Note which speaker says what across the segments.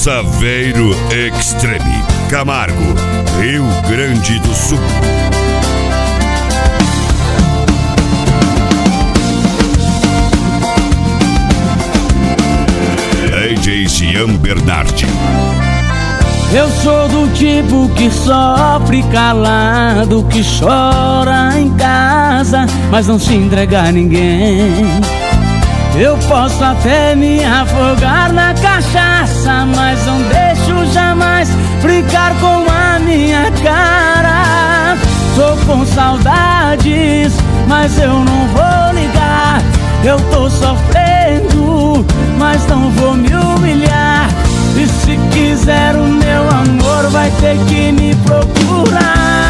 Speaker 1: Saveiro Extreme, Camargo, Rio Grande do Sul. DJ Jean Bernardi.
Speaker 2: Eu sou do tipo que sofre calado, que chora em casa, mas não se entrega a ninguém. Eu posso até me afogar na cachaça, mas não deixo jamais brincar com a minha cara. Tô com saudades, mas eu não vou ligar. Eu tô sofrendo, mas não vou me humilhar. E se quiser o meu amor, vai ter que me procurar.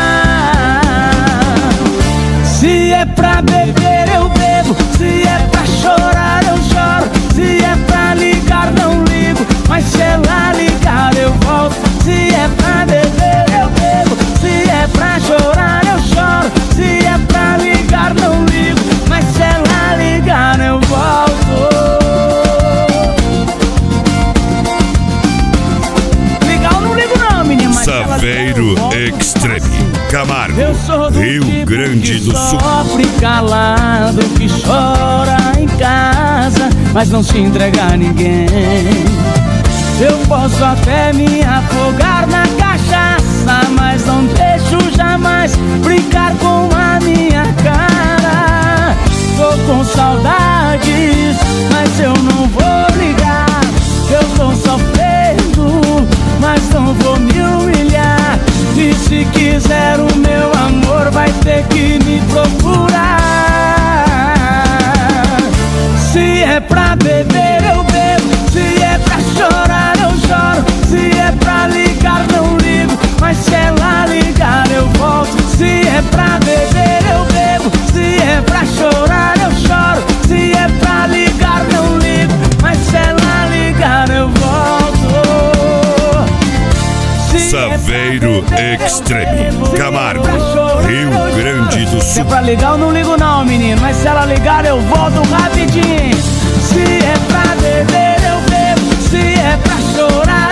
Speaker 2: Se é pra beber, eu bebo. Se é pra chorar, eu choro. Se é pra ligar, não ligo. Mas se ela ligar, eu volto. Se é pra beber, eu bebo. Se é pra chorar, eu choro. Se é pra ligar, não ligo. Mas se ela ligar, eu volto.
Speaker 1: Saveiro Extreme, Camargo, Rio Grande do Sul.
Speaker 2: Sofre calado, que chora em casa, mas não se entrega a ninguém. Eu posso até me afogar na cachaça, mas não deixo jamais brincar com a minha cara. Tô com saudades, mas eu não vou ligar. Eu tô sofrendo, mas não vou me humilhar. E se quiser o meu amor, vai ter que me procurar. Se é pra beber, eu bebo. Se é pra chorar, eu choro. Se é pra ligar, não ligo. Mas se ela ligar, eu volto. Se é pra beber, eu bebo. Se é pra chorar, eu choro. Se é pra ligar, não ligo. Mas se ela ligar, eu volto.
Speaker 1: Saveiro Extreme, Camargo, Rio Grande do Sul.
Speaker 2: Se é pra ligar, eu não ligo não, menino. Mas se ela ligar, eu volto rapidinho. Se é pra beber, eu bebo. Se é pra chorar,